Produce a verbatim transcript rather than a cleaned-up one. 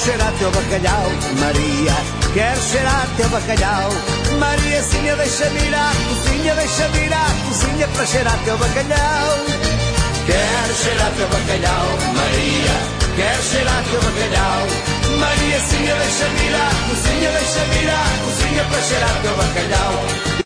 cheirar teu bacalhau, Maria, quero cheirar teu bacalhau. Mariazinha, deixa-me ir à cozinha, deixa-me ir à cozinha para cheirar teu bacalhau. Quero cheirar teu bacalhau, Maria, quero cheirar teu bacalhau. Mariazinha, deixa-me ir à cozinha, deixa-me ir à cozinha para cheirar teu bacalhau.